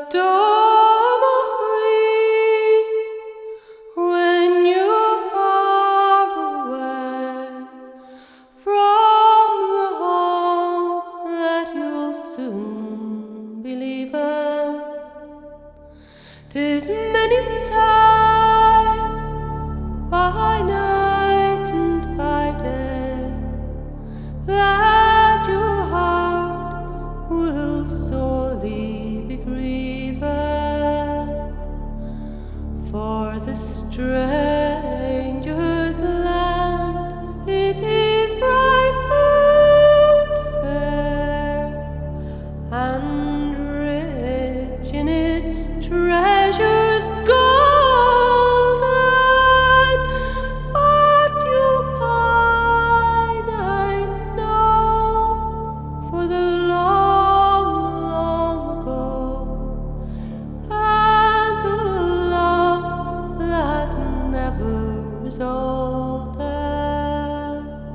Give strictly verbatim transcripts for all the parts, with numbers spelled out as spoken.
storm of grief when you're far away from the hope that you'll soon be leaving. 'Tis many time by night and by day that your heart will sorely be grieving for the stranger's land. It is bright and fair and rich in its treasures golden, but you pine, I know, for the long, long ago, and the love that never is older.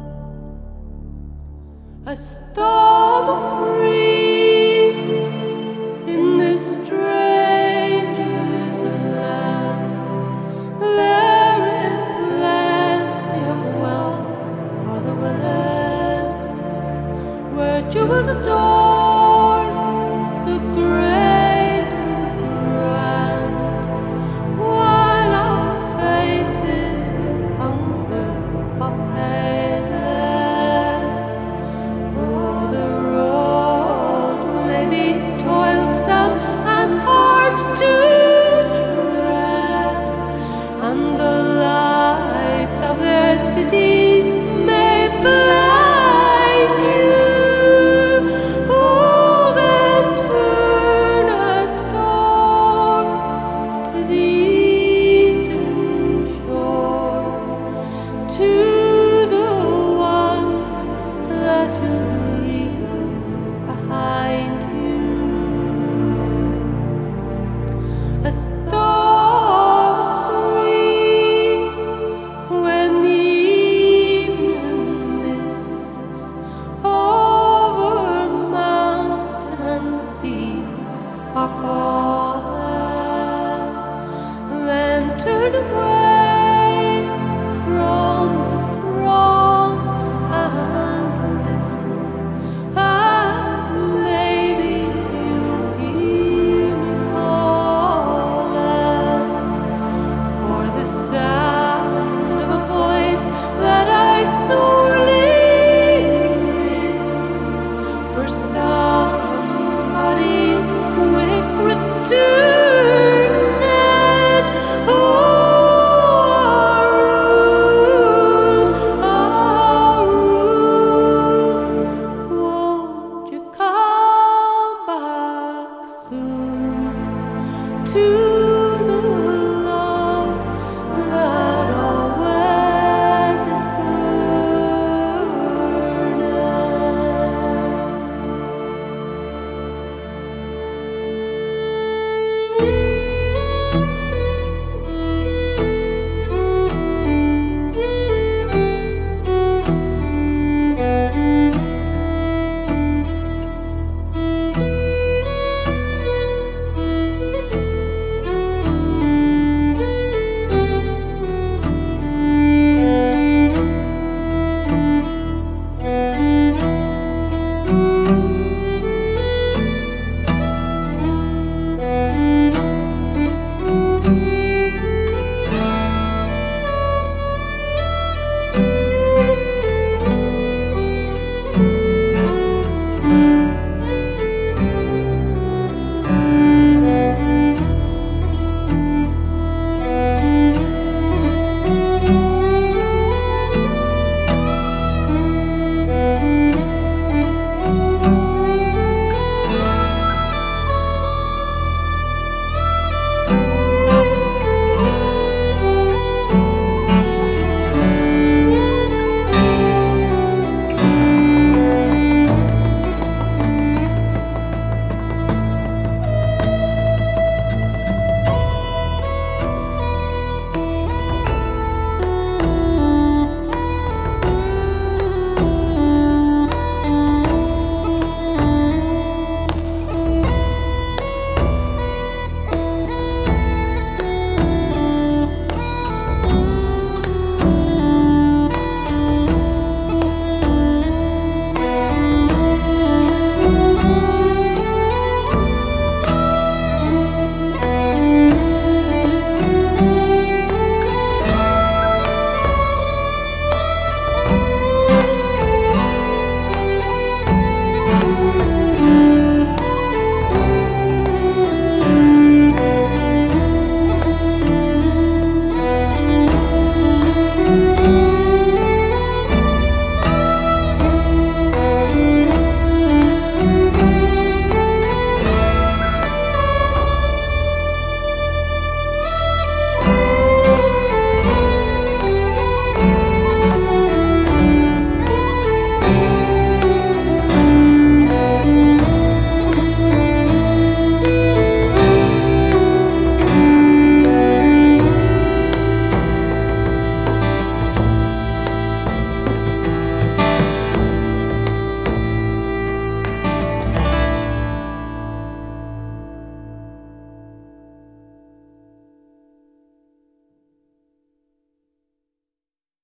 A storm of grief in this stranger's land. There is plenty of wealth for the willing, where jewels adorn the great and the grand, while our faces with hunger are paling. Oh, the road may be toilsome and hard to tread, and the lights of their cities may blind you. Oh, then turn a storm to the eastern shore, to the ones that you leave behind you. A storm of grief when the evening mists over mountain and sea are falling. Then turn away